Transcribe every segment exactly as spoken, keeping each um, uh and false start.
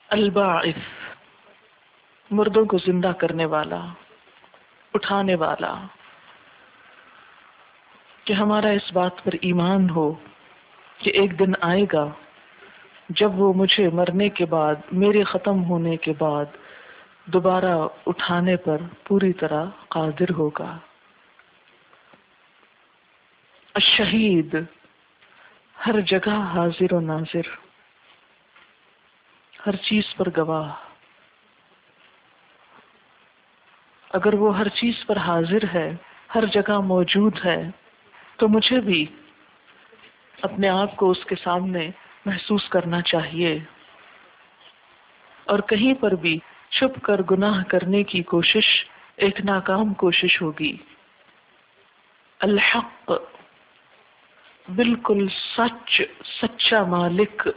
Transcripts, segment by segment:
الباعث، مردوں کو زندہ کرنے والا، اٹھانے والا، کہ ہمارا اس بات پر ایمان ہو کہ ایک دن آئے گا جب وہ مجھے مرنے کے بعد، میرے ختم ہونے کے بعد دوبارہ اٹھانے پر پوری طرح قادر ہوگا۔ الشہید، ہر جگہ حاضر و ناظر، ہر چیز پر گواہ۔ اگر وہ ہر چیز پر حاضر ہے، ہر جگہ موجود ہے، تو مجھے بھی اپنے آپ کو اس کے سامنے محسوس کرنا چاہیے، اور کہیں پر بھی چھپ کر گناہ کرنے کی کوشش ایک ناکام کوشش ہوگی۔ الحق، بالکل سچ، سچا مالک،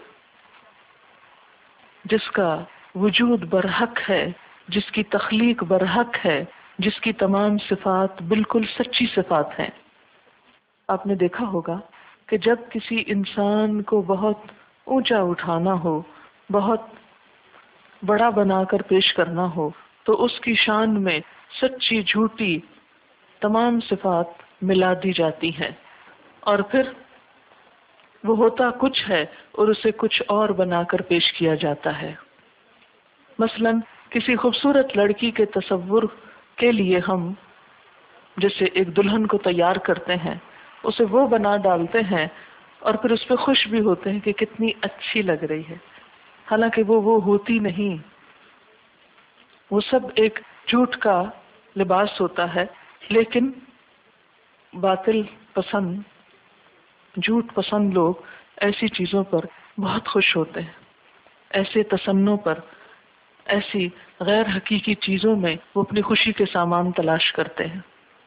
جس کا وجود برحق ہے، جس کی تخلیق برحق ہے، جس کی تمام صفات بالکل سچی صفات ہیں۔ آپ نے دیکھا ہوگا کہ جب کسی انسان کو بہت اونچا اٹھانا ہو، بہت بڑا بنا کر پیش کرنا ہو، تو اس کی شان میں سچی جھوٹی تمام صفات ملا دی جاتی ہیں، اور پھر وہ ہوتا کچھ ہے اور اسے کچھ اور بنا کر پیش کیا جاتا ہے۔ مثلا کسی خوبصورت لڑکی کے تصور کے لیے ہم جیسے ایک دلہن کو تیار کرتے ہیں، اسے وہ بنا ڈالتے ہیں اور پھر اس پہ خوش بھی ہوتے ہیں کہ کتنی اچھی لگ رہی ہے، حالانکہ وہ وہ ہوتی نہیں۔ وہ سب ایک جھوٹ کا لباس ہوتا ہے، لیکن باطل پسند، جھوٹ پسند لوگ ایسی چیزوں پر بہت خوش ہوتے ہیں، ایسے تصنع پر، ایسی غیر حقیقی چیزوں میں وہ اپنی خوشی کے سامان تلاش کرتے ہیں۔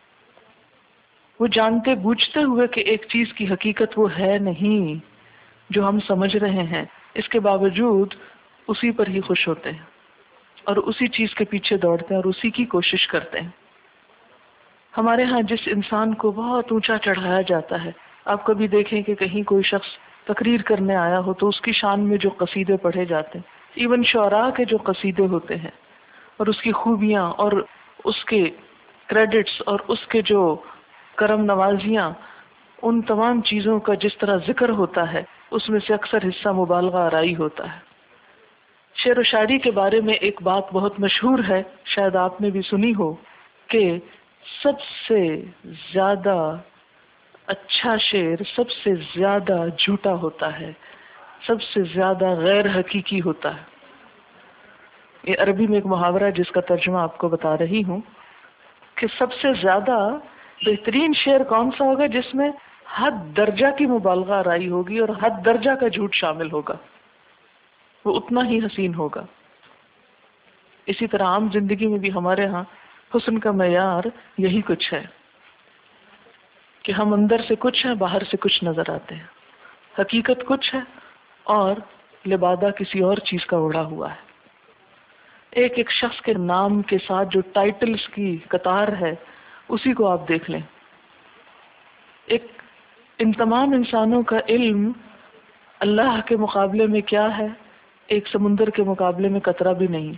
وہ جانتے بوجھتے ہوئے کہ ایک چیز کی حقیقت وہ ہے نہیں جو ہم سمجھ رہے ہیں، اس کے باوجود اسی پر ہی خوش ہوتے ہیں اور اسی چیز کے پیچھے دوڑتے ہیں اور اسی کی کوشش کرتے ہیں۔ ہمارے ہاں جس انسان کو بہت اونچا چڑھایا جاتا ہے، آپ کبھی دیکھیں کہ کہیں کوئی شخص تقریر کرنے آیا ہو تو اس کی شان میں جو قصیدے پڑھے جاتے ہیں، ایون شعراء کے جو قصیدے ہوتے ہیں، اور اس کی خوبیاں اور اس کے کریڈٹس اور اس کے جو کرم نوازیاں، ان تمام چیزوں کا جس طرح ذکر ہوتا ہے، اس میں سے اکثر حصہ مبالغہ آرائی ہوتا ہے۔ شعر و شاعری کے بارے میں ایک بات بہت مشہور ہے، شاید آپ نے بھی سنی ہو، کہ سب سے زیادہ اچھا شعر سب سے زیادہ جھوٹا ہوتا ہے، سب سے زیادہ غیر حقیقی ہوتا ہے۔ یہ عربی میں ایک محاورہ ہے جس کا ترجمہ آپ کو بتا رہی ہوں کہ سب سے زیادہ بہترین شعر کون سا ہوگا جس میں حد درجہ کی مبالغہ آرائی ہوگی اور حد درجہ کا جھوٹ شامل ہوگا، وہ اتنا ہی حسین ہوگا۔ اسی طرح عام زندگی میں بھی ہمارے ہاں حسن کا معیار یہی کچھ ہے کہ ہم اندر سے کچھ ہیں، باہر سے کچھ نظر آتے ہیں، حقیقت کچھ ہے اور لبادہ کسی اور چیز کا اڑا ہوا ہے۔ ایک ایک شخص کے نام کے ساتھ جو ٹائٹلز کی قطار ہے، اسی کو آپ دیکھ لیں۔ ایک ان تمام انسانوں کا علم اللہ کے مقابلے میں کیا ہے؟ ایک سمندر کے مقابلے میں قطرہ بھی نہیں۔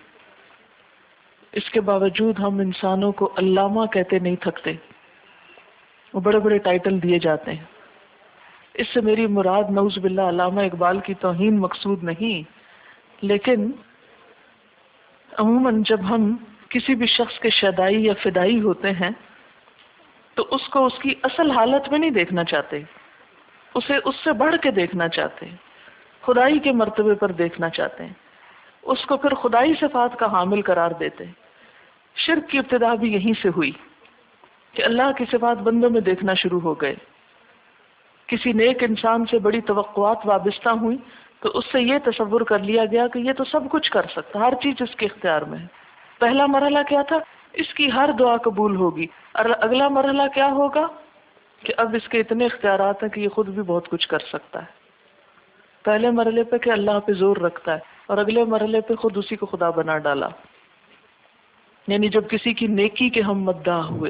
اس کے باوجود ہم انسانوں کو علامہ کہتے نہیں تھکتے، وہ بڑے بڑے ٹائٹل دیے جاتے ہیں۔ اس سے میری مراد نعوذ باللہ علامہ اقبال کی توہین مقصود نہیں، لیکن عموماً جب ہم کسی بھی شخص کے شیدائی یا فدائی ہوتے ہیں تو اس کو اس کی اصل حالت میں نہیں دیکھنا چاہتے، اسے اس سے بڑھ کے دیکھنا چاہتے ہیں، خدائی کے مرتبے پر دیکھنا چاہتے ہیں، اس کو پھر خدائی صفات کا حامل قرار دیتے ہیں۔ شرک کی ابتدا بھی یہیں سے ہوئی کہ اللہ کی صفات بندوں میں دیکھنا شروع ہو گئے۔ کسی نیک انسان سے بڑی توقعات وابستہ ہوئی تو اس سے یہ تصور کر لیا گیا کہ یہ تو سب کچھ کر سکتا، ہر چیز اس کے اختیار میں ہے۔ پہلا مرحلہ کیا تھا؟ اس کی ہر دعا قبول ہوگی، اور اگلا مرحلہ کیا ہوگا کہ اب اس کے اتنے اختیارات ہیں کہ یہ خود بھی بہت کچھ کر سکتا ہے۔ پہلے مرحلے پہ کہ اللہ پہ زور رکھتا ہے، اور اگلے مرحلے پہ خود اسی کو خدا بنا ڈالا۔ یعنی جب کسی کی نیکی کے ہم مداح ہوئے،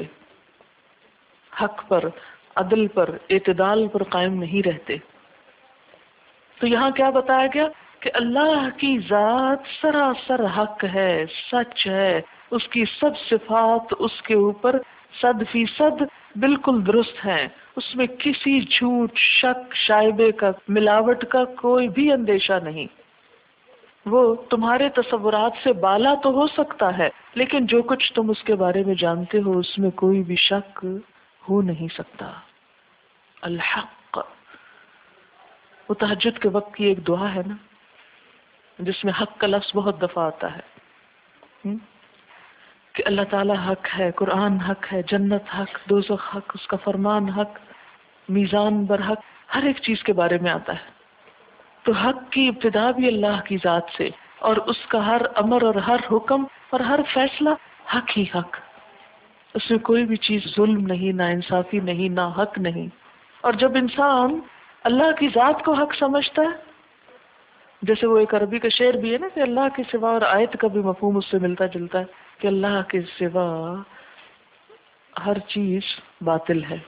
حق پر، عدل پر، اعتدال پر قائم نہیں رہتے، تو یہاں کیا بتایا گیا؟ کہ اللہ کی ذات سراسر حق ہے، سچ ہے، اس کی سب صفات اس کے اوپر صد فیصد بالکل درست ہیں، اس میں کسی جھوٹ، شک، شائبے کا، ملاوٹ کا کوئی بھی اندیشہ نہیں۔ وہ تمہارے تصورات سے بالا تو ہو سکتا ہے، لیکن جو کچھ تم اس کے بارے میں جانتے ہو اس میں کوئی بھی شک ہو نہیں سکتا۔ الحق، وہ تہجد کے وقت کی ایک دعا ہے نا جس میں حق کا لفظ بہت دفعہ آتا ہے، ہم؟ کہ اللہ تعالیٰ حق ہے، قرآن حق ہے، جنت حق، دوزخ حق، اس کا فرمان حق، میزان برحق، ہر ایک چیز کے بارے میں آتا ہے۔ تو حق کی ابتدا بھی اللہ کی ذات سے، اور اس کا ہر امر اور ہر حکم اور ہر فیصلہ حق ہی حق، اس میں کوئی بھی چیز ظلم نہیں، نا انصافی نہیں، نا حق نہیں۔ اور جب انسان اللہ کی ذات کو حق سمجھتا ہے، جیسے وہ ایک عربی کا شعر بھی ہے نا کہ اللہ کے سوا، اور آیت کا بھی مفہوم اس سے ملتا جلتا ہے کہ اللہ کے سوا ہر چیز باطل ہے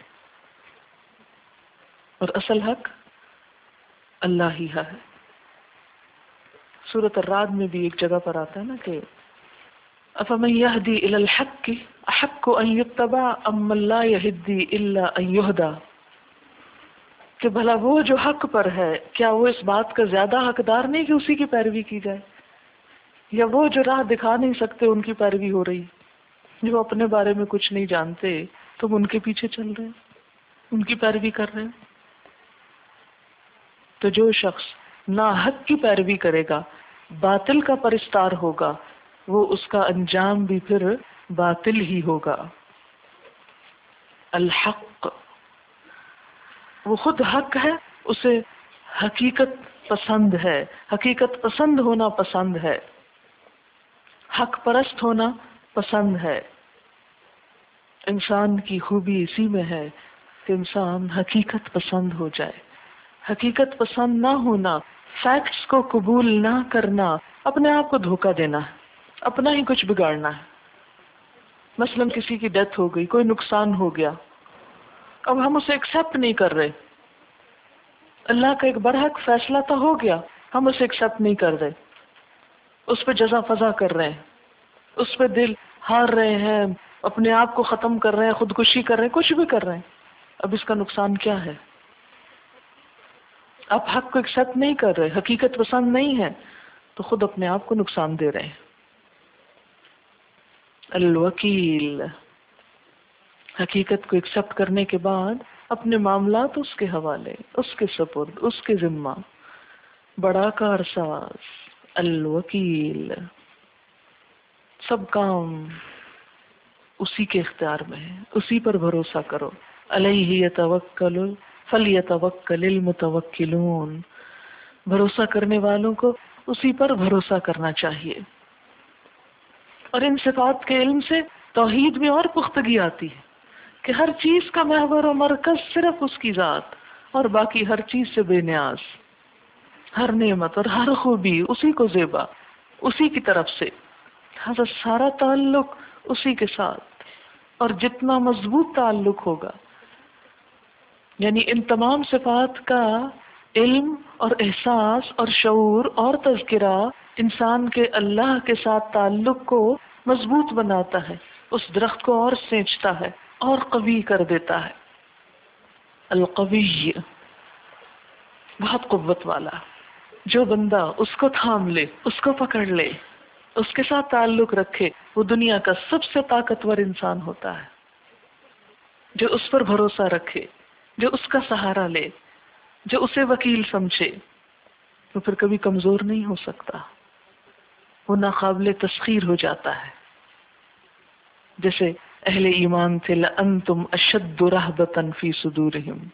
اور اصل حق اللہ ہی ہے۔ سورۃ الرعد میں بھی ایک جگہ پر آتا ہے نا کہ افمن یہدی الی الحق احق ان یتبع امن لا یہدی الا ان یہدی، کہ بھلا وہ جو حق پر ہے کیا وہ اس بات کا زیادہ حقدار نہیں کہ اسی کی پیروی کی جائے، یا وہ جو راہ دکھا نہیں سکتے ان کی پیروی ہو رہی، جو اپنے بارے میں کچھ نہیں جانتے تم ان کے پیچھے چل رہے ہیں، ان کی پیروی کر رہے ہیں۔ تو جو شخص ناحق کی پیروی کرے گا، باطل کا پرستار ہوگا، وہ اس کا انجام بھی پھر باطل ہی ہوگا۔ الحق، وہ خود حق ہے، اسے حقیقت پسند ہے، حقیقت پسند ہونا پسند ہے، حق پرست ہونا پسند ہے۔ انسان کی خوبی اسی میں ہے کہ انسان حقیقت پسند ہو جائے۔ حقیقت پسند نہ ہونا، فیکٹس کو قبول نہ کرنا، اپنے آپ کو دھوکہ دینا ہے، اپنا ہی کچھ بگاڑنا ہے۔ مثلا کسی کی ڈیتھ ہو گئی، کوئی نقصان ہو گیا، اب ہم اسے ایکسپٹ نہیں کر رہے۔ اللہ کا ایک برحق فیصلہ تو ہو گیا، ہم اسے ایکسپٹ نہیں کر رہے، اس پہ جزا فضا کر رہے ہیں، اس پہ دل ہار رہے ہیں، اپنے آپ کو ختم کر رہے ہیں، خودکشی کر رہے ہیں، کچھ بھی کر رہے ہیں۔ اب اس کا نقصان کیا ہے؟ آپ حق کو ایکسپٹ نہیں کر رہے، حقیقت پسند نہیں ہے، تو خود اپنے آپ کو نقصان دے رہے ہیں۔ الوکیل، حقیقت کو ایکسپٹ کرنے کے بعد اپنے معاملات اس کے حوالے، اس کے سپرد، اس کے ذمہ، بڑا کارساز الوکیل، سب کام اسی کے اختیار میں ہے، اسی پر بھروسہ کرو۔ علیہ یتوکل فلیتوکل المتوکلون، بھروسہ کرنے والوں کو اسی پر بھروسہ کرنا چاہیے۔ اور ان صفات کے علم سے توحید میں اور پختگی آتی ہے کہ ہر چیز کا محور و مرکز صرف اس کی ذات، اور باقی ہر چیز سے بے نیاز، ہر نعمت اور ہر خوبی اسی کو زیبا، اسی کی طرف سے، لہذا سارا تعلق اسی کے ساتھ، اور جتنا مضبوط تعلق ہوگا، یعنی ان تمام صفات کا علم اور احساس اور شعور اور تذکرہ انسان کے اللہ کے ساتھ تعلق کو مضبوط بناتا ہے، اس درخت کو اور سینچتا ہے اور قوی کر دیتا ہے۔ القوی، بہت قوت والا، جو بندہ اس کو تھام لے، اس کو پکڑ لے، اس کے ساتھ تعلق رکھے، وہ دنیا کا سب سے طاقتور انسان ہوتا ہے۔ جو اس پر بھروسہ رکھے، جو اس کا سہارا لے، جو اسے وکیل سمجھے، وہ پھر کبھی کمزور نہیں ہو سکتا، وہ ناقابل تسخیر ہو جاتا ہے۔ جیسے اہل ایمان تھے، لَأَنْتُمْ أَشَدُّ رَهْبَةً فِي صُدُورِهِمْ،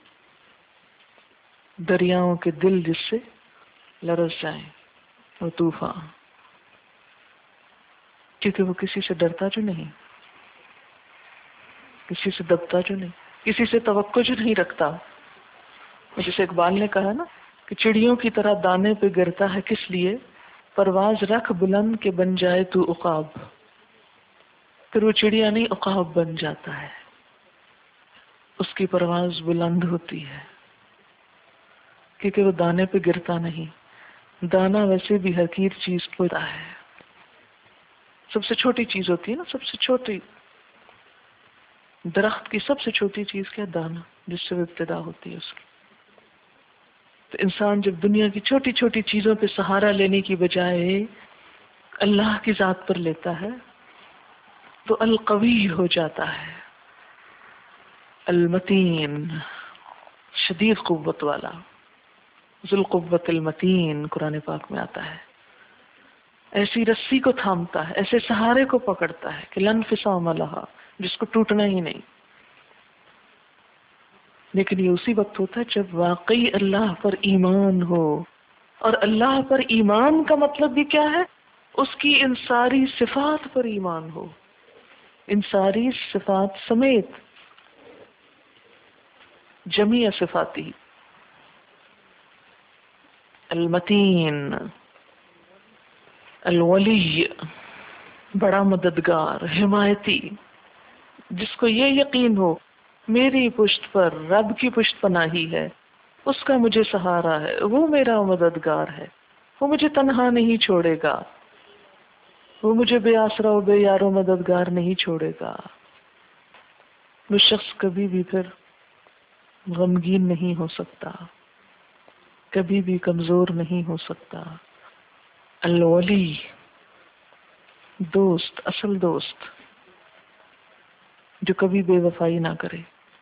دریاؤں کے دل جس سے لرز جائیں، وہ طوفان، کیونکہ وہ کسی سے ڈرتا جو نہیں، کسی سے دبتا جو نہیں، کسی سے توقع جو نہیں رکھتا۔ جیسے اقبال نے کہا نا کہ چڑیوں کی طرح دانے پہ گرتا ہے، کس لیے؟ پرواز رکھ بلند کے بن جائے تو عقاب، پھر وہ چڑیا نہیں عقاب بن جاتا ہے، اس کی پرواز بلند ہوتی ہے کیونکہ وہ دانے پہ گرتا نہیں، دانا ویسے بھی حقیر چیز کو ہوتا ہے، سب سے چھوٹی چیز ہوتی ہے نا، سب سے چھوٹی درخت کی سب سے چھوٹی چیز کیا؟ دانا، جس سے وہ ابتدا ہوتی ہے اس کی۔ تو انسان جب دنیا کی چھوٹی چھوٹی چیزوں پہ سہارا لینے کی بجائے اللہ کی ذات پر لیتا ہے تو القوی ہو جاتا ہے، المتین، شدید قوت والا، ذو القوت المتین قرآن پاک میں آتا ہے۔ ایسی رسی کو تھامتا ہے، ایسے سہارے کو پکڑتا ہے کہ لن فصام لہا، جس کو ٹوٹنا ہی نہیں۔ لیکن یہ اسی وقت ہوتا ہے جب واقعی اللہ پر ایمان ہو، اور اللہ پر ایمان کا مطلب بھی کیا ہے؟ اس کی ان ساری صفات پر ایمان ہو، ان ساری صفات سمیت، جمیع صفاتی، المتین، الولی، بڑا مددگار، حمایتی، جس کو یہ یقین ہو میری پشت پر رب کی پشت پناہی ہے، اس کا مجھے سہارا ہے، وہ میرا مددگار ہے، وہ مجھے تنہا نہیں چھوڑے گا، وہ مجھے بے آسرا و بے یار و مددگار نہیں چھوڑے گا۔ وہ شخص کبھی بھی پھر غمگین نہیں ہو سکتا، کبھی بھی کمزور نہیں ہو سکتا۔ الولی، دوست، اصل دوست، جو کبھی بے وفائی نہ کرے،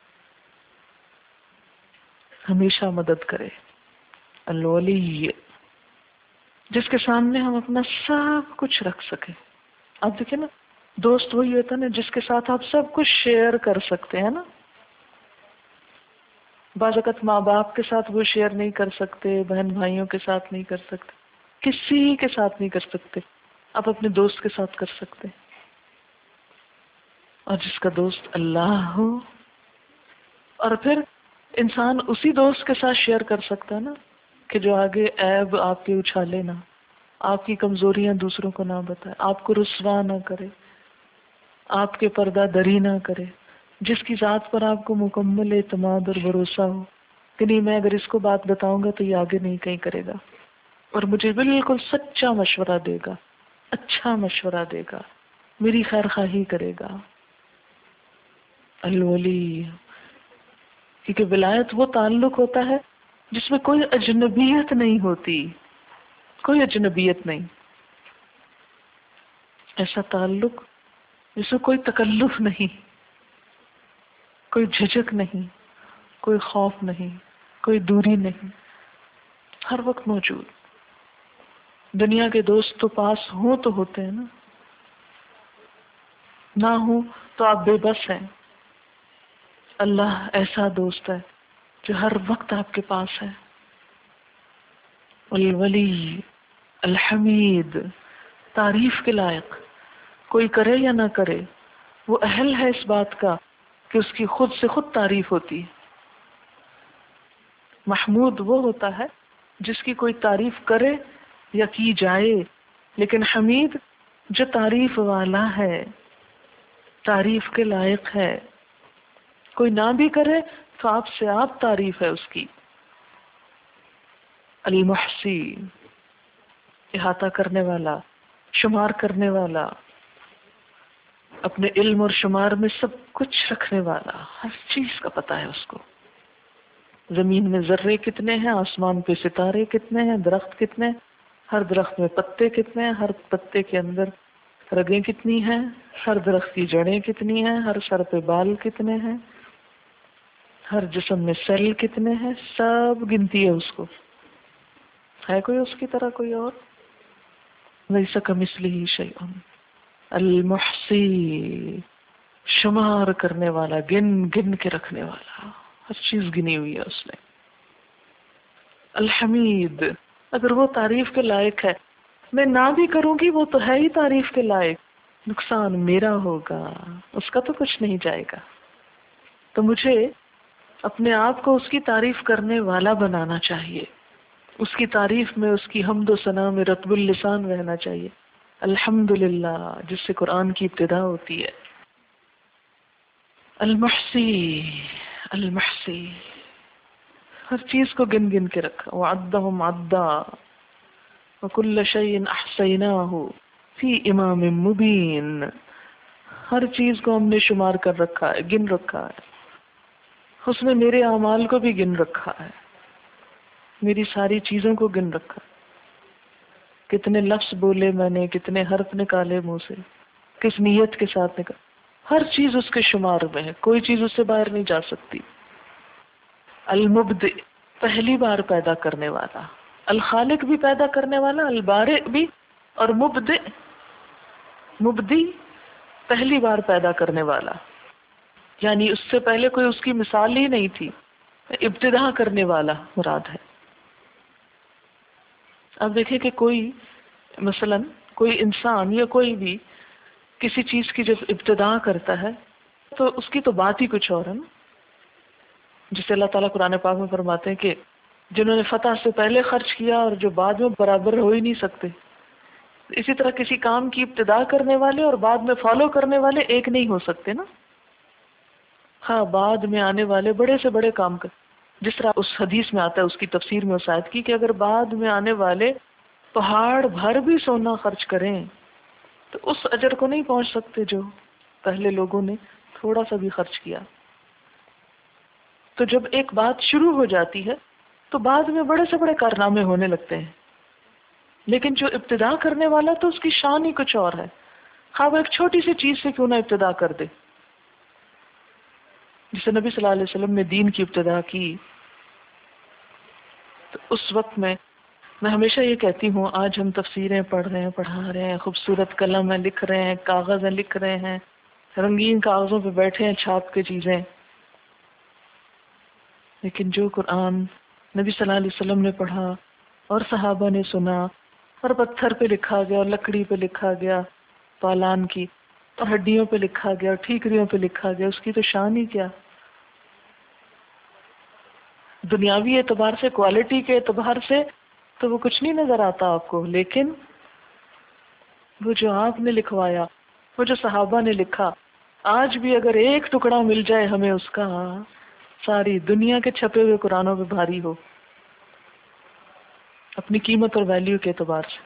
ہمیشہ مدد کرے۔ الولی، جس کے سامنے ہم اپنا سب کچھ رکھ سکیں۔ آپ دیکھیں نا، دوست وہی ہوتا ہے نا جس کے ساتھ آپ سب کچھ شیئر کر سکتے ہیں نا۔ بعض اوقات ماں باپ کے ساتھ وہ شیئر نہیں کر سکتے، بہن بھائیوں کے ساتھ نہیں کر سکتے، کسی کے ساتھ نہیں کر سکتے، آپ اپنے دوست کے ساتھ کر سکتے۔ اور جس کا دوست اللہ ہو، اور پھر انسان اسی دوست کے ساتھ شیئر کر سکتا ہے نا کہ جو آگے عیب آپ کے اچھالے نہ، آپ کی کمزوریاں دوسروں کو نہ بتائے، آپ کو رسوا نہ کرے، آپ کے پردہ دری نہ کرے، جس کی ذات پر آپ کو مکمل اعتماد اور بھروسہ ہو کہ نہیں میں اگر اس کو بات بتاؤں گا تو یہ آگے نہیں کہیں کرے گا، اور مجھے بالکل سچا مشورہ دے گا، اچھا مشورہ دے گا، میری خیر خواہی کرے گا۔ الولی، کیونکہ ولایت وہ تعلق ہوتا ہے جس میں کوئی اجنبیت نہیں ہوتی، کوئی اجنبیت نہیں، ایسا تعلق جس میں کوئی تکلف نہیں، کوئی جھجک نہیں، کوئی خوف نہیں، کوئی دوری نہیں، ہر وقت موجود۔ دنیا کے دوست تو پاس ہوں تو ہوتے ہیں نا، نہ ہوں تو آپ بے بس ہیں۔ اللہ ایسا دوست ہے جو ہر وقت آپ کے پاس ہے۔ الولی، الحمید، تعریف کے لائق، کوئی کرے یا نہ کرے وہ اہل ہے اس بات کا کہ اس کی خود سے خود تعریف ہوتی ہے۔ محمود وہ ہوتا ہے جس کی کوئی تعریف کرے یا کی جائے، لیکن حمید جو تعریف والا ہے، تعریف کے لائق ہے، کوئی نہ بھی کرے تو آپ سے آپ تعریف ہے اس کی۔ المحصی، احاطہ کرنے والا، شمار کرنے والا، اپنے علم اور شمار میں سب کچھ رکھنے والا، ہر چیز کا پتہ ہے اس کو۔ زمین میں ذرے کتنے ہیں، آسمان پہ ستارے کتنے ہیں، درخت کتنے، ہر درخت میں پتے کتنے ہیں، ہر پتے کے اندر رگیں کتنی ہیں، ہر درخت کی جڑیں کتنی ہیں، ہر سر پہ بال کتنے ہیں، ہر جسم میں سیل کتنے ہیں، سب گنتی ہے اس کو۔ ہے کوئی اس کی طرح کوئی اور؟ ویسا کمثلہ شیء، المحصی، شمار کرنے والا، گن گن کے رکھنے والا، ہر چیز گنی ہوئی ہے اس نے۔ الحمید، اگر وہ تعریف کے لائق ہے، میں نہ بھی کروں گی وہ تو ہے ہی تعریف کے لائق، نقصان میرا ہوگا، اس کا تو کچھ نہیں جائے گا، تو مجھے اپنے آپ کو اس کی تعریف کرنے والا بنانا چاہیے، اس کی تعریف میں، اس کی حمد و ثنا میں رطب اللسان رہنا چاہیے۔ الحمدللہ، جس سے قرآن کی ابتدا ہوتی ہے۔ المحصی، المحصی، ہر چیز کو گن گن کے رکھا، وعدہم عدا، وَكُلَّ شَيْءٍ أَحْصَيْنَاهُ فِي إِمَامٍ مُبِينٍ، ہر چیز کو ہم نے شمار کر رکھا ہے، گن رکھا ہے. اس نے میرے اعمال کو بھی گن رکھا ہے، میری ساری چیزوں کو گن رکھا ہے. کتنے لفظ بولے میں نے، کتنے حرف نکالے منہ سے، کس نیت کے ساتھ نکال، ہر چیز اس کے شمار میں ہے، کوئی چیز اس سے باہر نہیں جا سکتی. المبدئ، پہلی بار پیدا کرنے والا، الخالق بھی پیدا کرنے والا، البارئ بھی، اور مبدئ، مبدی پہلی بار پیدا کرنے والا، یعنی اس سے پہلے کوئی اس کی مثال ہی نہیں تھی، ابتدا کرنے والا مراد ہے. اب دیکھیں کہ کوئی مثلا کوئی انسان یا کوئی بھی کسی چیز کی جب ابتدا کرتا ہے تو اس کی تو بات ہی کچھ اور ہے نا. جسے اللہ تعالیٰ قرآن پاک میں فرماتے ہیں کہ جنہوں نے فتح سے پہلے خرچ کیا اور جو بعد میں برابر ہو ہی نہیں سکتے. اسی طرح کسی کام کی ابتدا کرنے والے اور بعد میں فالو کرنے والے ایک نہیں ہو سکتے نا. ہاں بعد میں آنے والے بڑے سے بڑے کام کر، جس طرح اس حدیث میں آتا ہے، اس کی تفسیر میں اس آیت کی کہ اگر بعد میں آنے والے پہاڑ بھر بھی سونا خرچ کریں تو اس اجر کو نہیں پہنچ سکتے جو پہلے لوگوں نے تھوڑا سا بھی خرچ کیا. تو جب ایک بات شروع ہو جاتی ہے تو بعد میں بڑے سے بڑے کارنامے ہونے لگتے ہیں، لیکن جو ابتدا کرنے والا تو اس کی شان ہی کچھ اور ہے. ہاں وہ ایک چھوٹی سی چیز سے کیوں نہ ابتدا کر دے. جسے نبی صلی اللہ علیہ وسلم نے دین کی ابتدا کی تو اس وقت میں میں ہمیشہ یہ کہتی ہوں، آج ہم تفسیریں پڑھ رہے ہیں، پڑھا رہے ہیں، خوبصورت قلم ہے، لکھ رہے ہیں، کاغذ ہیں لکھ رہے ہیں، رنگین کاغذوں پہ بیٹھے ہیں چھاپ کے چیزیں، لیکن جو قرآن نبی صلی اللہ علیہ وسلم نے پڑھا اور صحابہ نے سنا اور پتھر پہ لکھا گیا اور لکڑی پہ لکھا گیا پالان کی، اور ہڈیوں پہ لکھا گیا اور ٹھیکریوں پہ لکھا گیا، اس کی تو شان ہی کیا. دنیاوی اعتبار سے، کوالٹی کے اعتبار سے تو وہ کچھ نہیں نظر آتا آپ کو، لیکن وہ جو آپ نے لکھوایا، وہ جو صحابہ نے لکھا، آج بھی اگر ایک ٹکڑا مل جائے ہمیں اس کا، ساری دنیا کے چھپے ہوئے قرآنوں پہ بھاری ہو اپنی قیمت اور ویلیو کے اعتبار سے.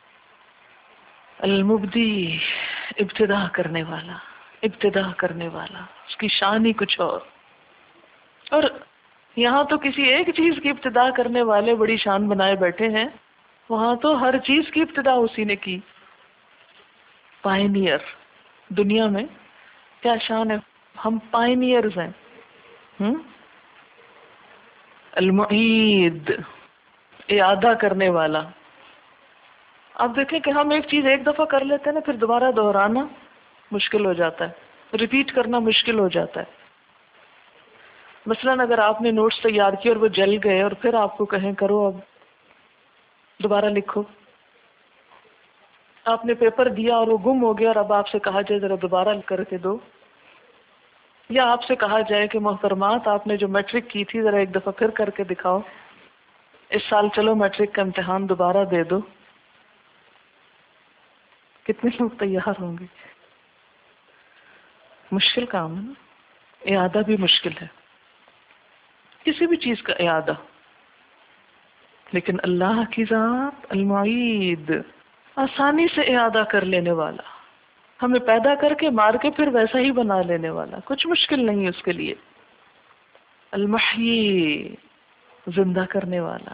المبدی، ابتدا کرنے والا، ابتدا کرنے والا، اس کی شان ہی کچھ اور. اور یہاں تو کسی ایک چیز کی ابتدا کرنے والے بڑی شان بنائے بیٹھے ہیں، وہاں تو ہر چیز کی ابتدا اسی نے کی. پائنیئر، دنیا میں کیا شان ہے، ہم پائنیئرز ہیں. ہم المعید، اعادہ کرنے والا. آپ دیکھیں کہ ہم ایک چیز ایک دفعہ کر لیتے ہیں نا، پھر دوبارہ دہرانا مشکل ہو جاتا ہے، ریپیٹ کرنا مشکل ہو جاتا ہے. مثلاً اگر آپ نے نوٹس تیار کیے اور وہ جل گئے اور پھر آپ کو کہیں کرو اب دوبارہ لکھو، آپ نے پیپر دیا اور وہ گم ہو گیا اور اب آپ سے کہا جائے ذرا دوبارہ کر کے دو، یا آپ سے کہا جائے کہ محترمات آپ نے جو میٹرک کی تھی ذرا ایک دفعہ پھر کر کے دکھاؤ، اس سال چلو میٹرک کا امتحان دوبارہ دے دو، کتنے لوگ تیار ہوں گے؟ مشکل کام ہے نا. اعادہ بھی مشکل ہے، کسی بھی چیز کا اعادہ. لیکن اللہ کی ذات المعید، آسانی سے اعادہ کر لینے والا، ہمیں پیدا کر کے مار کے پھر ویسا ہی بنا لینے والا، کچھ مشکل نہیں اس کے لیے. المحیی، زندہ کرنے والا.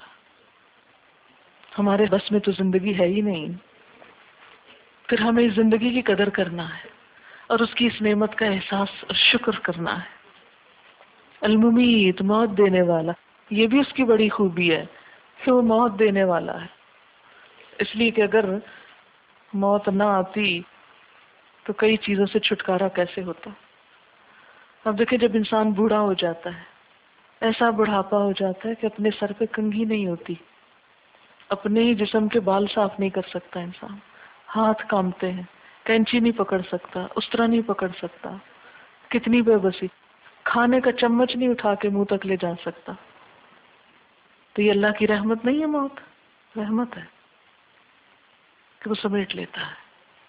ہمارے بس میں تو زندگی ہے ہی نہیں، پھر ہمیں اس زندگی کی قدر کرنا ہے اور اس کی اس نعمت کا احساس اور شکر کرنا ہے. الممیت، موت دینے والا، یہ بھی اس کی بڑی خوبی ہے کہ وہ موت دینے والا ہے. اس لیے کہ اگر موت نہ آتی تو کئی چیزوں سے چھٹکارا کیسے ہوتا. اب دیکھیں جب انسان بوڑھا ہو جاتا ہے، ایسا بڑھاپا ہو جاتا ہے کہ اپنے سر پہ کنگھی نہیں ہوتی، اپنے ہی جسم کے بال صاف نہیں کر سکتا انسان، ہاتھ کامتے ہیں، کینچی نہیں پکڑ سکتا، استرا نہیں پکڑ سکتا، کتنی بے بسی، کھانے کا چمچ نہیں اٹھا کے منہ تک لے جا سکتا. تو یہ اللہ کی رحمت نہیں ہے، موت رحمت ہے کہ وہ سمیٹ لیتا ہے.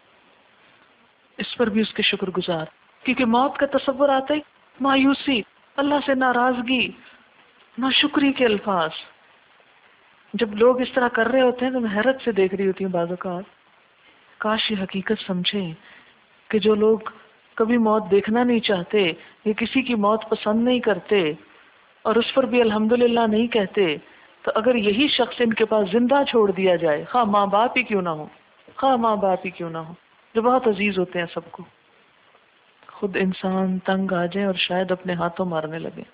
اس پر بھی اس کے شکر گزار، کیونکہ موت کا تصور آتا ہی مایوسی، اللہ سے ناراضگی، ناشکری کے الفاظ. جب لوگ اس طرح کر رہے ہوتے ہیں تو میں حیرت سے دیکھ رہی ہوتی ہوں بعض اوقات، کاش یہ حقیقت سمجھیں کہ جو لوگ کبھی موت دیکھنا نہیں چاہتے یا کسی کی موت پسند نہیں کرتے اور اس پر بھی الحمدللہ نہیں کہتے، تو اگر یہی شخص ان کے پاس زندہ چھوڑ دیا جائے، خواہ ماں باپ ہی کیوں نہ ہو، خواہ ماں باپ ہی کیوں نہ ہو، جو بہت عزیز ہوتے ہیں سب کو، خود انسان تنگ آ جائے اور شاید اپنے ہاتھوں مارنے لگے۔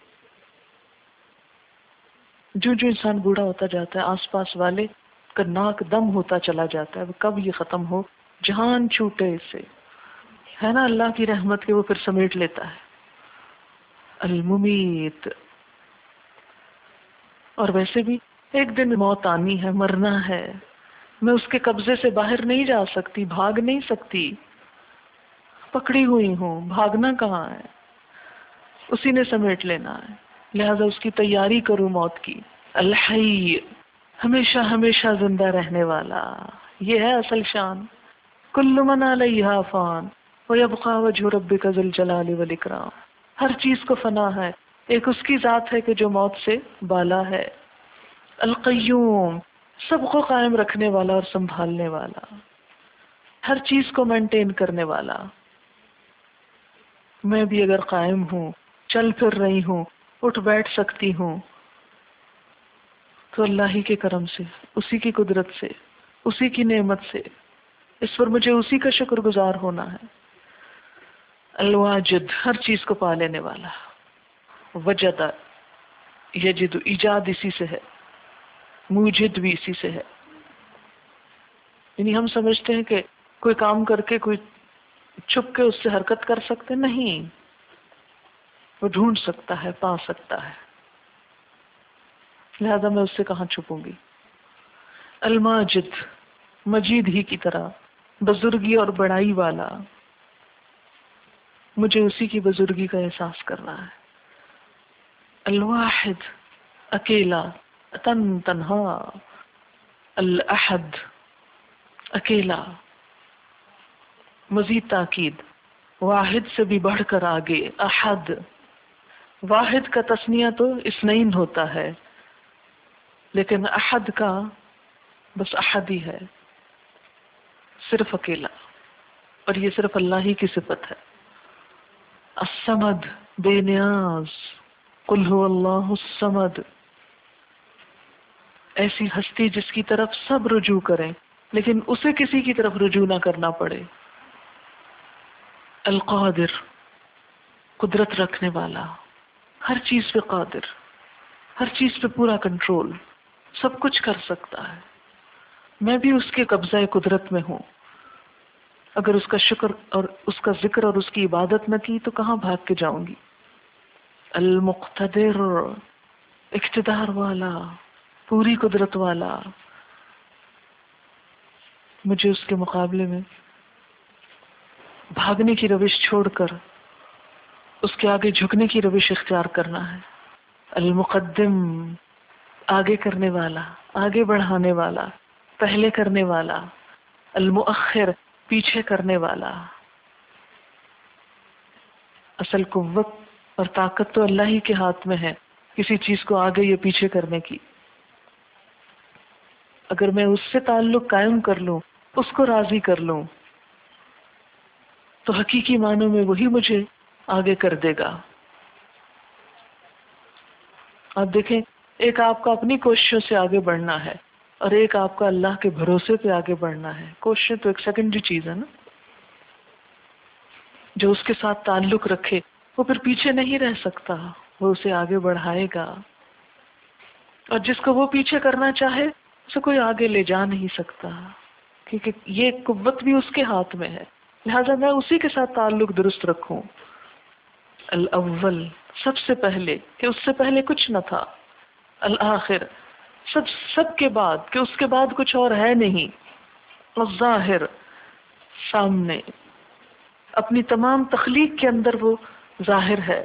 جو جو انسان بوڑھا ہوتا جاتا ہے آس پاس والے کا ناک دم ہوتا چلا جاتا ہے، کب یہ ختم ہو، جان چھوٹے اس سے، ہے نا اللہ کی رحمت کے وہ پھر سمیٹ لیتا ہے۔ الممیت، اور ویسے بھی ایک دن موت آنی ہے، مرنا ہے، میں اس کے قبضے سے باہر نہیں جا سکتی، بھاگ نہیں سکتی، پکڑی ہوئی ہوں، بھاگنا کہاں ہے، اسی نے سمیٹ لینا ہے، لہذا اس کی تیاری کروں موت کی۔ الحی، ہمیشہ ہمیشہ زندہ رہنے والا، یہ ہے اصل شان۔ کل من علیہا فان ویبقی وجہ ربک ذو الجلال والاکرام، ہر چیز کو فنا ہے، ایک اس کی ذات ہے کہ جو موت سے بالا ہے۔ القیوم، سب کو قائم رکھنے والا اور سنبھالنے والا، ہر چیز کو مینٹین کرنے والا۔ میں بھی اگر قائم ہوں، چل پھر رہی ہوں، اٹھ بیٹھ سکتی ہوں، تو اللہ ہی کے کرم سے، اسی کی قدرت سے، اسی کی نعمت سے، اس پر مجھے اسی کا شکر گزار ہونا ہے۔ الواجد، ہر چیز کو پا لینے والا۔ وجد، یجد، ایجاد اسی سے ہے، موجد بھی اسی سے ہے۔ یعنی ہم سمجھتے ہیں کہ کوئی کام کر کے کوئی چھپ کے اس سے حرکت کر سکتے، نہیں، وہ ڈھونڈ سکتا ہے، پا سکتا ہے، لہذا میں اس سے کہاں چھپوں گی۔ الماجد، مجید ہی کی طرح، بزرگی اور بڑائی والا، مجھے اسی کی بزرگی کا احساس کرنا ہے۔ الواحد، اکیلا، تن تنہا۔ الاحد، اکیلا، مزید تاکید، واحد سے بھی بڑھ کر آگے، احد۔ واحد کا تسنیہ تو اثنین ہوتا ہے، لیکن احد کا بس احد ہی ہے، صرف اکیلا، اور یہ صرف اللہ ہی کی صفت ہے۔ الصمد، بے نیاز، قل هو اللہ الصمد، ایسی ہستی جس کی طرف سب رجوع کریں لیکن اسے کسی کی طرف رجوع نہ کرنا پڑے۔ القادر، قدرت رکھنے والا، ہر چیز پہ قادر، ہر چیز پہ پورا کنٹرول، سب کچھ کر سکتا ہے، میں بھی اس کے قبضہ قدرت میں ہوں۔ اگر اس کا شکر اور اس کا ذکر اور اس کی عبادت نہ کی تو کہاں بھاگ کے جاؤں گی۔ المقتدر، اقتدار والا، پوری قدرت والا، مجھے اس کے مقابلے میں بھاگنے کی روش چھوڑ کر اس کے آگے جھکنے کی روش اختیار کرنا ہے۔ المقدم، آگے کرنے والا، آگے بڑھانے والا، پہلے کرنے والا۔ المؤخر، پیچھے کرنے والا۔ اصل قوت اور طاقت تو اللہ ہی کے ہاتھ میں ہے، کسی چیز کو آگے یا پیچھے کرنے کی۔ اگر میں اس سے تعلق قائم کر لوں، اس کو راضی کر لوں، تو حقیقی معنوں میں وہی مجھے آگے کر دے گا۔ آپ دیکھیں، ایک آپ کا اپنی کوششوں سے آگے بڑھنا ہے اور ایک آپ کا اللہ کے بھروسے پہ آگے بڑھنا ہے۔ کوششیں تو ایک سیکنڈری چیز ہے نا۔ جو اس کے ساتھ تعلق رکھے وہ پھر پیچھے نہیں رہ سکتا، وہ اسے آگے بڑھائے گا، اور جس کو وہ پیچھے کرنا چاہے اسے کوئی آگے لے جا نہیں سکتا، کیونکہ یہ قوت بھی اس کے ہاتھ میں ہے، لہذا میں اسی کے ساتھ تعلق درست رکھوں۔ الاول، سب سے پہلے کہ اس سے پہلے کچھ نہ تھا۔ الآخر، سب سب کے بعد کہ اس کے بعد کچھ اور ہے نہیں۔ الظاہر، سامنے، اپنی تمام تخلیق کے اندر وہ ظاہر ہے۔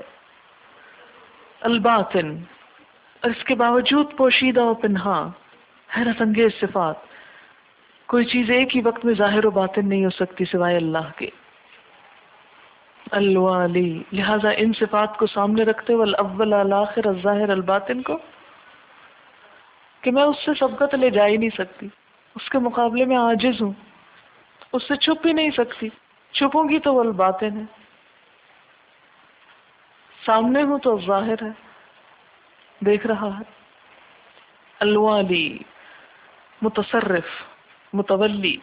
الباطن، اور اس کے باوجود پوشیدہ و پنہا، حیرت انگیز صفات، کوئی چیز ایک ہی وقت میں ظاہر و باطن نہیں ہو سکتی سوائے اللہ کے۔ الوالی، لہذا ان صفات کو سامنے رکھتے ہوئے الاول، الآخر، الظاہر، الباطن کو کہ میں اس سے سبقت لے جا ہی نہیں سکتی، اس کے مقابلے میں عاجز ہوں، اس سے چھپ ہی نہیں سکتی، چھپوں گی تو وہ الباطن ہے، سامنے ہوں تو ظاہر ہے، دیکھ رہا ہے۔ الوالی، متصرف، متولی،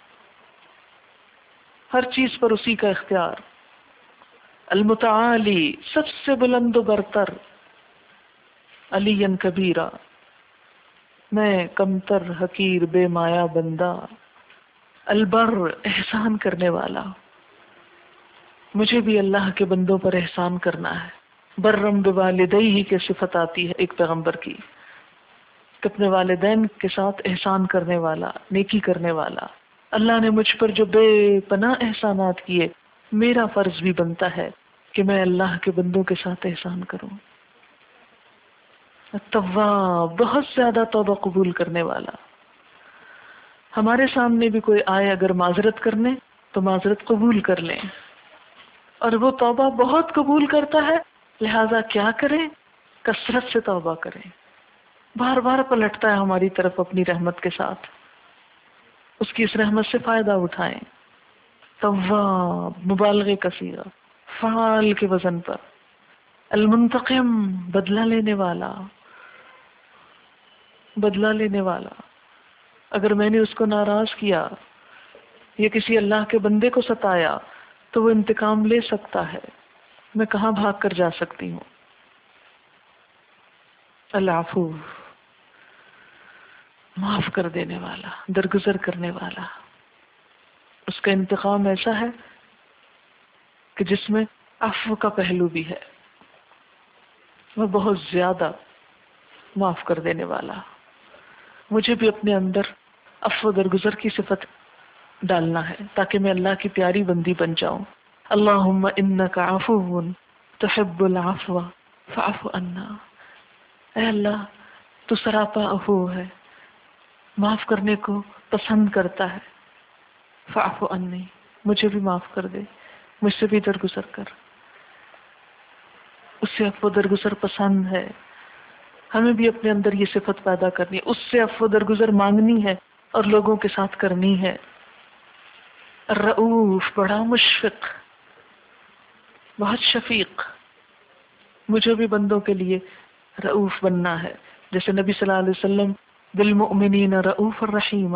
ہر چیز پر اسی کا اختیار۔ المتعالی، سب سے بلند و برتر۔ علی کبیرہ، میں کمتر حقیر بے مایا بندہ۔ البر، احسان کرنے والا، مجھے بھی اللہ کے بندوں پر احسان کرنا ہے۔ برم بوالدیہ کی صفت آتی ہے ایک پیغمبر کی کہ اپنے والدین کے ساتھ احسان کرنے والا، نیکی کرنے والا۔ اللہ نے مجھ پر جو بے پناہ احسانات کیے، میرا فرض بھی بنتا ہے کہ میں اللہ کے بندوں کے ساتھ احسان کروں۔ التواب، بہت زیادہ توبہ قبول کرنے والا۔ ہمارے سامنے بھی کوئی آئے اگر معذرت کرنے تو معذرت قبول کر لیں، اور وہ توبہ بہت قبول کرتا ہے، لہذا کیا کریں؟ کثرت سے توبہ کریں، بار بار پلٹتا ہے ہماری طرف اپنی رحمت کے ساتھ، اس کی اس رحمت سے فائدہ اٹھائیں۔ تواب، مبالغے کا صیغہ، فعال کے وزن پر۔ المنتقم، بدلہ لینے والا، بدلہ لینے والا۔ اگر میں نے اس کو ناراض کیا یا کسی اللہ کے بندے کو ستایا تو وہ انتقام لے سکتا ہے، میں کہاں بھاگ کر جا سکتی ہوں۔ العفو، معاف کر دینے والا، درگزر کرنے والا۔ اس کا انتقام ایسا ہے کہ جس میں عفو کا پہلو بھی ہے، وہ بہت زیادہ معاف کر دینے والا۔ مجھے بھی اپنے اندر عفو درگزر کی صفت ڈالنا ہے تاکہ میں اللہ کی پیاری بندی بن جاؤں۔ اللہم انک عفو تحب العفو فاعف عنا۔ اے اللہ، تو سراپا عفو ہے، معاف کرنے کو پسند کرتا ہے۔ فاعف عنی، مجھے بھی معاف کر دے، مجھ سے بھی درگزر کر۔ اس سے عفو درگزر پسند ہے، ہمیں بھی اپنے اندر یہ صفت پیدا کرنی ہے، اس سے عفو درگزر مانگنی ہے اور لوگوں کے ساتھ کرنی ہے۔ الرؤوف، بڑا مشفق، بہت شفیق۔ مجھے بھی بندوں کے لیے رؤوف بننا ہے، جیسے نبی صلی اللہ علیہ وسلم بالمؤمنین رؤوف الرحیم۔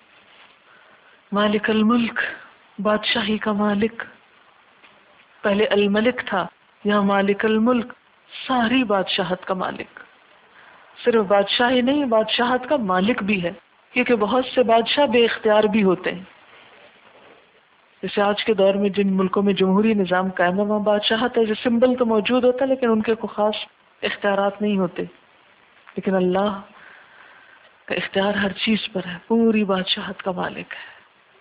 مالک الملک، بادشاہی کا مالک، پہلے الملک تھا، یہاں مالک الملک، ساری بادشاہت کا مالک۔ صرف بادشاہی نہیں، بادشاہت کا مالک بھی ہے، کیونکہ بہت سے بادشاہ بے اختیار بھی ہوتے ہیں۔ جیسے آج کے دور میں جن ملکوں میں جمہوری نظام قائم ہے، وہاں بادشاہت ہے، جو سمبل تو موجود ہوتا ہے لیکن ان کے کوئی خاص اختیارات نہیں ہوتے، لیکن اللہ کا اختیار ہر چیز پر ہے، پوری بادشاہت کا مالک ہے۔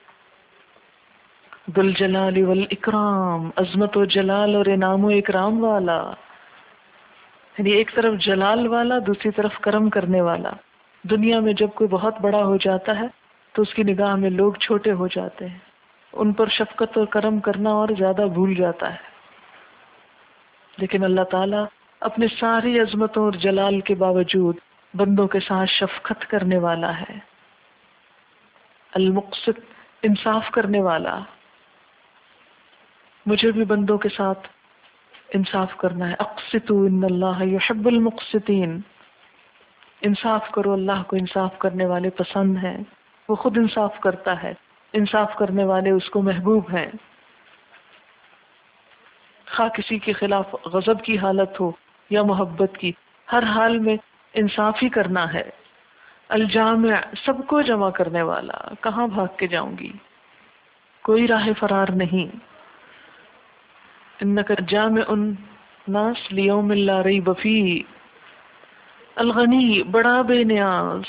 ذو الجلال والاکرام، عظمت و جلال اور انعام و اکرام والا، یعنی ایک طرف جلال والا، دوسری طرف کرم کرنے والا۔ دنیا میں جب کوئی بہت بڑا ہو جاتا ہے تو اس کی نگاہ میں لوگ چھوٹے ہو جاتے ہیں، ان پر شفقت اور کرم کرنا اور زیادہ بھول جاتا ہے، لیکن اللہ تعالیٰ اپنے ساری عظمتوں اور جلال کے باوجود بندوں کے ساتھ شفقت کرنے والا ہے۔ المقسط، انصاف کرنے والا۔ مجھے بھی بندوں کے ساتھ انصاف کرنا ہے۔ اقسطوا ان اللہ یحب المقسطین، انصاف کرو، اللہ کو انصاف کرنے والے پسند ہیں، وہ خود انصاف کرتا ہے، انصاف کرنے والے اس کو محبوب ہیں۔ خواہ کسی کے خلاف غضب کی حالت ہو یا محبت کی، ہر حال میں انصاف ہی کرنا ہے۔ الجامع، سب کو جمع کرنے والا، کہاں بھاگ کے جاؤں گی، کوئی راہ فرار نہیں۔ انک جامع الناس لیوم لا ریب فیہ۔ الغنی، بڑا بے نیاز۔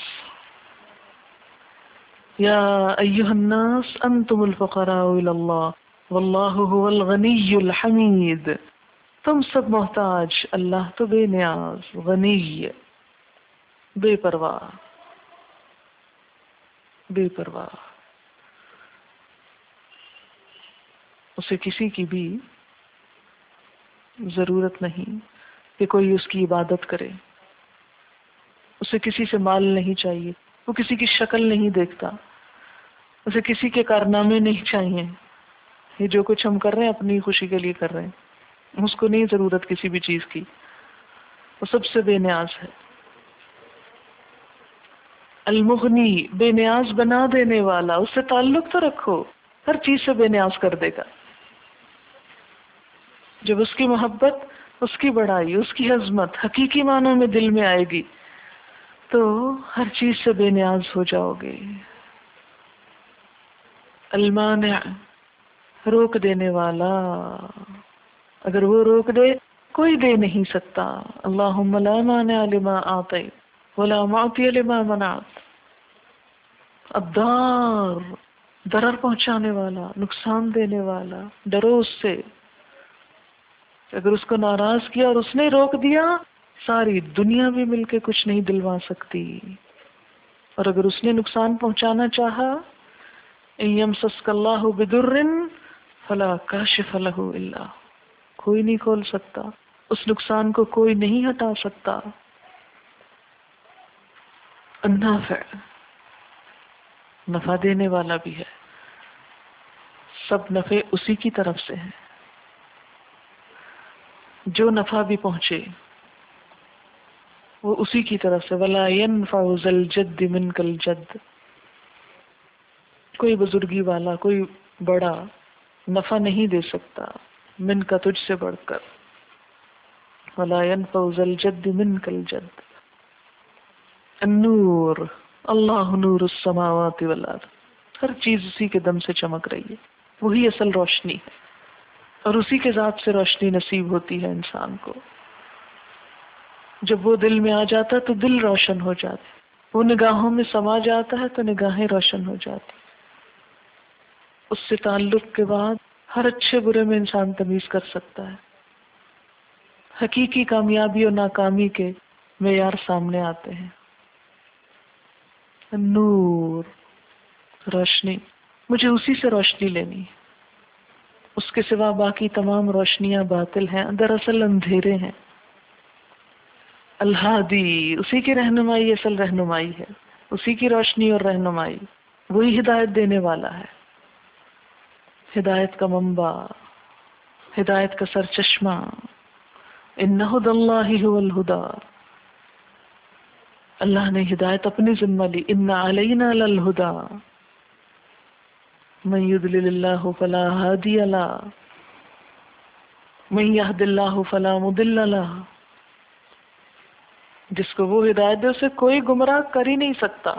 یا ایھا الناس انتم الفقراء الی اللہ واللہ هو الغنی الحمید۔ تم سب محتاج، اللہ تو بے نیاز، غنی، بے پرواہ، بے پرواہ۔ اسے کسی کی بھی ضرورت نہیں کہ کوئی اس کی عبادت کرے، اسے کسی سے مال نہیں چاہیے، وہ کسی کی شکل نہیں دیکھتا، اسے کسی کے کارنامے نہیں چاہیے. یہ جو کچھ ہم کر رہے ہیں اپنی خوشی کے لیے کر رہے ہیں، اس کو نہیں ضرورت کسی بھی چیز کی. وہ سب سے بے نیاز ہے. المغنی، بے نیاز بنا دینے والا. اس سے تعلق تو رکھو، ہر چیز سے بے نیاز کر دے گا. جب اس کی محبت، اس کی بڑائی، اس کی عظمت حقیقی معنوں میں دل میں آئے گی تو ہر چیز سے بے نیاز ہو جاؤ گے. المانع، روک دینے والا. اگر وہ روک دے کوئی دے نہیں سکتا. اللہم لا مانع لما اعطیت ولا معطی لما منعت. الضار، ضرر پہنچانے والا، نقصان دینے والا. ڈرو اس سے. اگر اس کو ناراض کیا اور اس نے روک دیا، ساری دنیا بھی مل کے کچھ نہیں دلوا سکتی. اور اگر اس نے نقصان پہنچانا چاہا، ان یمسسک اللہ بضر فلا کاشف لہ الا، کوئی نہیں کھول سکتا اس نقصان کو، کوئی نہیں ہٹا سکتا. النافع، نفع دینے والا بھی ہے. سب نفع اسی کی طرف سے ہیں. جو نفع بھی پہنچے وہ اسی کی طرف سے. ولا ينفع ذا الجد منك الجد، کوئی بزرگی والا، کوئی بڑا نفع نہیں دے سکتا من کا، تجھ سے بڑھ کر. ولا ينفع ذا الجد منك الجد. النور، اللہ نور السماوات والارض. ہر چیز اسی کے دم سے چمک رہی ہے. وہی اصل روشنی ہے اور اسی کے ذات سے روشنی نصیب ہوتی ہے انسان کو. جب وہ دل میں آ جاتا ہے تو دل روشن ہو جاتا ہے. وہ نگاہوں میں سما جاتا ہے تو نگاہیں روشن ہو جاتی. اس سے تعلق کے بعد ہر اچھے برے میں انسان تمیز کر سکتا ہے. حقیقی کامیابی اور ناکامی کے معیار سامنے آتے ہیں. نور، روشنی. مجھے اسی سے روشنی لینی ہے. اس کے سوا باقی تمام روشنیاں باطل ہیں، دراصل اندھیرے ہیں. الہادی، اسی کی رہنمائی اصل رہنمائی ہے، اسی کی روشنی اور رہنمائی. وہی ہدایت دینے والا ہے. ہدایت کا منبع، ہدایت کا سر چشمہ. ان ہدی اللہ هو الہدی، اللہ نے ہدایت اپنی ذمہ لی. ان علینا للہدی من یضلل اللہ فلا ہادی له من یہد اللہ فلا مضل له. جس کو وہ ہدایت دے اسے کوئی گمراہ کر ہی نہیں سکتا.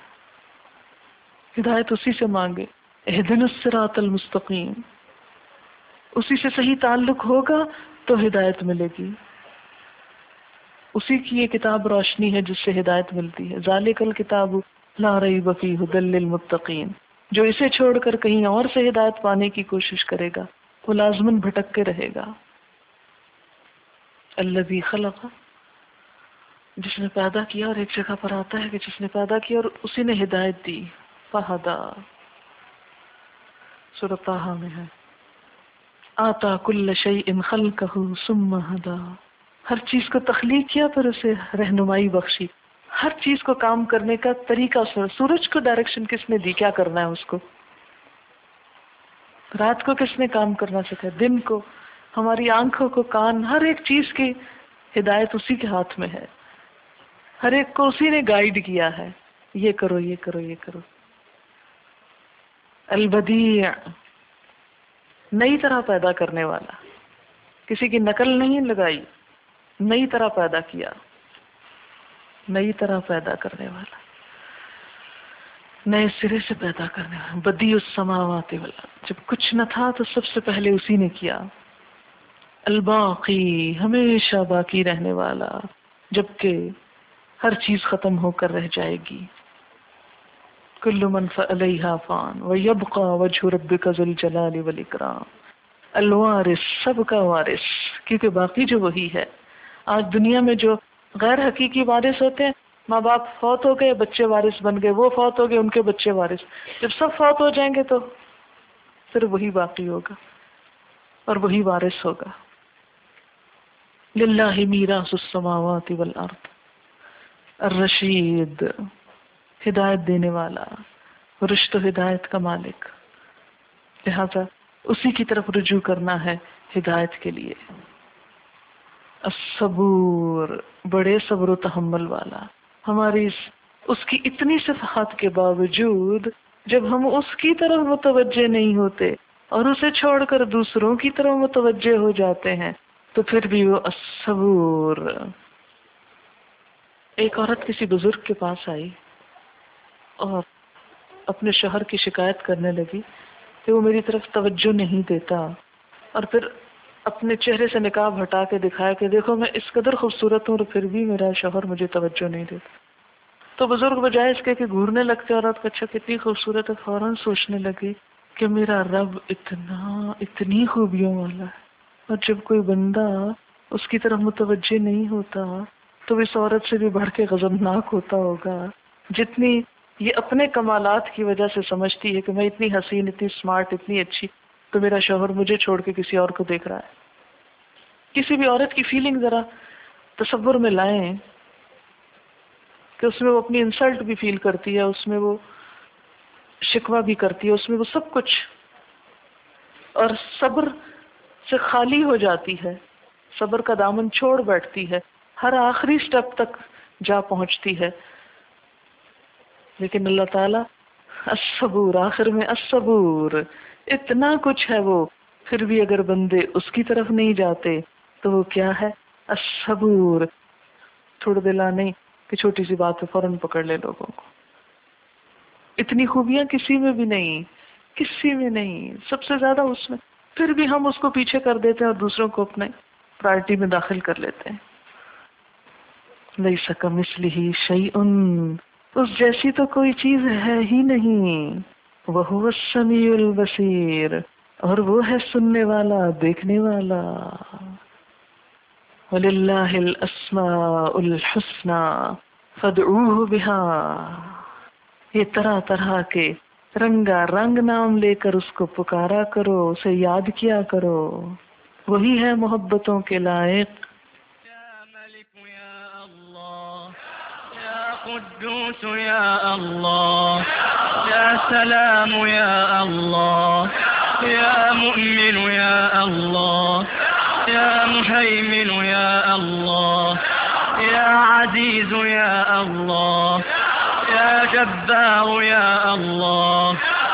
ہدایت اسی سے مانگے. اہدنا الصراط المستقیم. اسی سے صحیح تعلق ہوگا تو ہدایت ملے گی. اسی کی یہ کتاب روشنی ہے جس سے ہدایت ملتی ہے. ذالک الکتاب لا ریب فیہ ھدی للمتقین. جو اسے چھوڑ کر کہیں اور سے ہدایت پانے کی کوشش کرے گا وہ لازماً بھٹک کے رہے گا. الذی خلق، جس نے پیدا کیا. اور ایک جگہ پر آتا ہے کہ جس نے پیدا کیا اور اسی نے ہدایت دی. فہدا، سورۃ طٰہٰ میں ہے. آتا کل شیء خلقہ ثم ہدا. ہر چیز کو تخلیق کیا پھر اسے رہنمائی بخشی. ہر چیز کو کام کرنے کا طریقہ. سورج کو ڈائریکشن کس نے دی، کیا کرنا ہے اس کو. رات کو کس نے کام کرنا سکھایا، دن کو. ہماری آنکھوں کو، کان، ہر ایک چیز کی ہدایت اسی کے ہاتھ میں ہے. ہر ایک کو اسی نے گائیڈ کیا ہے. یہ کرو، یہ کرو، یہ کرو. البدیع، نئی طرح پیدا کرنے والا. کسی کی نقل نہیں لگائی، نئی طرح پیدا کیا. نئی طرح پیدا کرنے والا، نئے سرے سے پیدا کرنے والا. بدیع السماوات والارض، جب کچھ نہ تھا تو سب سے پہلے اسی نے کیا. الباقی، ہمیشہ باقی رہنے والا، جبکہ ہر چیز ختم ہو کر رہ جائے گی. کل من علیہا فان ویبقى وجہ ربک ذو الجلال والاکرام. الوارث، سب کا وارث، کیونکہ باقی جو وہی ہے. آج دنیا میں جو غیر حقیقی وارث ہوتے ہیں، ماں باپ فوت ہو گئے، بچے وارث بن گئے، وہ فوت ہو گئے، ان کے بچے وارث. جب سب فوت ہو جائیں گے تو صرف وہی باقی ہوگا اور وہی وارث ہوگا. للہ میراث السماوات والارض. الرشید، ہدایت دینے والا، رشد و ہدایت کا مالک، لہذا اسی کی طرف رجوع کرنا ہے ہدایت کے لیے۔ الصبور، بڑے صبر و تحمل والا، ہماری اس اس کی اتنی صفات کے باوجود جب ہم اس کی طرف متوجہ نہیں ہوتے اور اسے چھوڑ کر دوسروں کی طرف متوجہ ہو جاتے ہیں تو پھر بھی وہ الصبور۔ ایک عورت کسی بزرگ کے پاس آئی اور اپنے شوہر کی شکایت کرنے لگی کہ وہ میری طرف توجہ نہیں دیتا، اور پھر اپنے چہرے سے نقاب ہٹا کے دکھایا کہ دیکھو میں اس قدر خوبصورت ہوں اور پھر بھی میرا شوہر مجھے توجہ نہیں دیتا۔ تو بزرگ بجائے اس کے کہ گھورنے لگتے عورت کو اچھا کتنی خوبصورت ہے، فوراً سوچنے لگی کہ میرا رب اتنا اتنی خوبیوں والا ہے، اور جب کوئی بندہ اس کی طرف متوجہ نہیں ہوتا تو اس عورت سے بھی بڑھ کے غضبناک ہوتا ہوگا جتنی یہ اپنے کمالات کی وجہ سے سمجھتی ہے کہ میں اتنی حسین، اتنی اسمارٹ، اتنی اچھی، تو میرا شوہر مجھے چھوڑ کے کسی اور کو دیکھ رہا ہے۔ کسی بھی عورت کی فیلنگ ذرا تصور میں لائیں کہ اس میں وہ اپنی انسلٹ بھی فیل کرتی ہے، اس میں وہ شکوہ بھی کرتی ہے، اس میں وہ سب کچھ، اور صبر سے خالی ہو جاتی ہے، صبر کا دامن چھوڑ بیٹھتی ہے، ہر آخری سٹیپ تک جا پہنچتی ہے۔ لیکن اللہ تعالیٰ الصبور، آخر میں الصبور، اتنا کچھ ہے وہ، پھر بھی اگر بندے اس کی طرف نہیں جاتے تو وہ کیا ہے؟ الصبور۔ تھوڑا دلا نہیں کہ چھوٹی سی بات پہ فوراً پکڑ لے لوگوں کو، اتنی خوبیاں کسی میں بھی نہیں، کسی میں نہیں، سب سے زیادہ اس میں، پھر بھی ہم اس کو پیچھے کر دیتے ہیں اور دوسروں کو اپنے پرائرٹی میں داخل کر لیتے ہیں۔ لیس کمثلہ شیء، اس جیسی تو کوئی چیز ہے ہی نہیں، وہو السمیع البصیر، اور وہ ہے سننے والا، دیکھنے والا۔ وَلِلَّهِ الْأَسْمَاءُ الْحُسْنَى فَادْعُوهُ بِهَا، یہ طرح طرح کے رنگا رنگ نام لے کر اس کو پکارا کرو، اسے یاد کیا کرو، وہی ہے محبتوں کے لائق۔ قدوس يا الله، يا سلام يا الله، يا مؤمن يا الله، يا مهيمن يا الله، يا عزيز يا الله، يا جبار يا الله،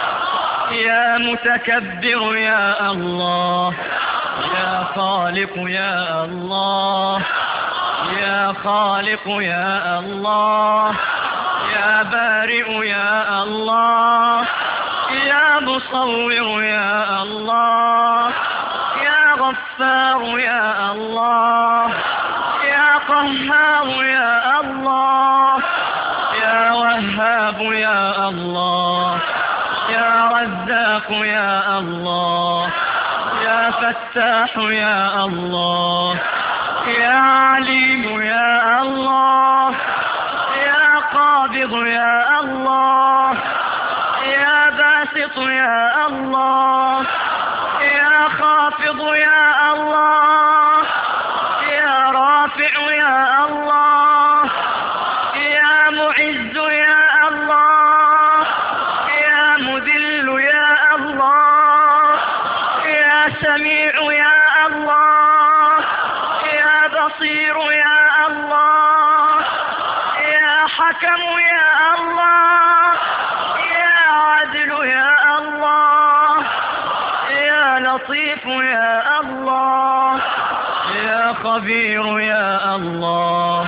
يا متكبر يا الله، يا خالق يا الله، يا خالق يا الله، يا بارئ يا الله، يا مصور يا الله، يا غفار يا الله، يا قهار يا الله، يا وهاب يا الله، يا رزاق يا الله، يا فتاح يا الله، يا عليم يا الله، يا قابض يا الله، يا باسط يا الله، يا خافض يا الله، يا رافع يا الله، يا معز يا الله، يا مذل يا الله، يا سميع يا الله، يا بصير يا الله، يا حكم يا الله، يا عدل يا الله، يا لطيف يا الله، يا خبير يا الله،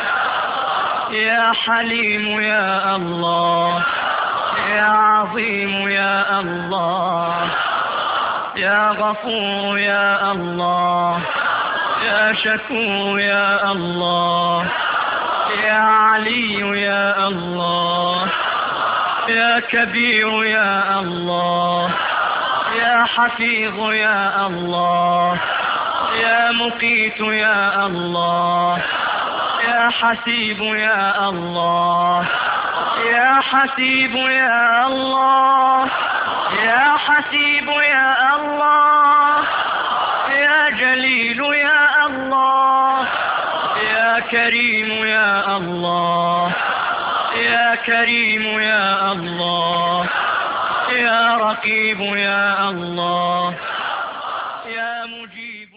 يا حليم يا الله، يا عظيم يا الله، يا غفور يا الله، يا شكور يا الله، يا علي يا الله، يا كبير يا الله، يا حفيظ يا الله، يا مقيت يا الله، يا حسيب يا الله، يا حسيب يا الله، يا حسيب يا الله، يا جليل يا الله، يا كريم يا الله، يا كريم يا الله يا رقيب يا الله يا مجيب